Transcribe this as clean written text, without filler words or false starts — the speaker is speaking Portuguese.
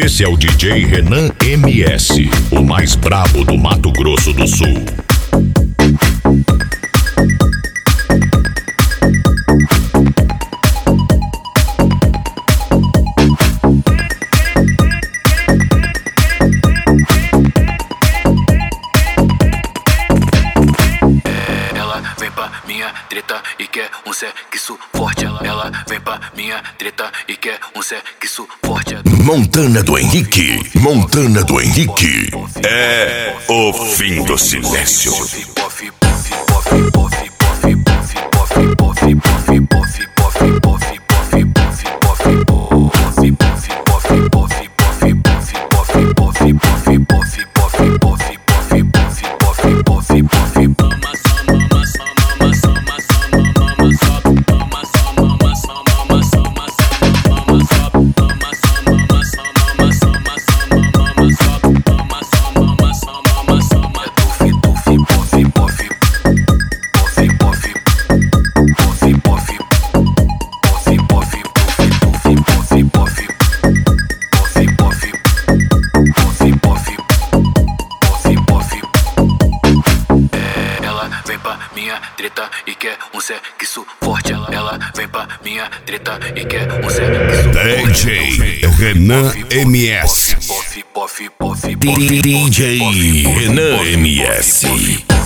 Esse é o DJ Renan MS, o mais brabo do Mato Grosso do Sul. Minha treta e quer um sexo forte. Ela vem pra minha treta e quer um sexo forte. Montana do Henrique, Montana do Henrique. É o fim do silêncio. Minha treta e quer um sexo forte. Ela vem pra minha treta e quer um sexo forte. DJ Renan MS. DJ Renan MS.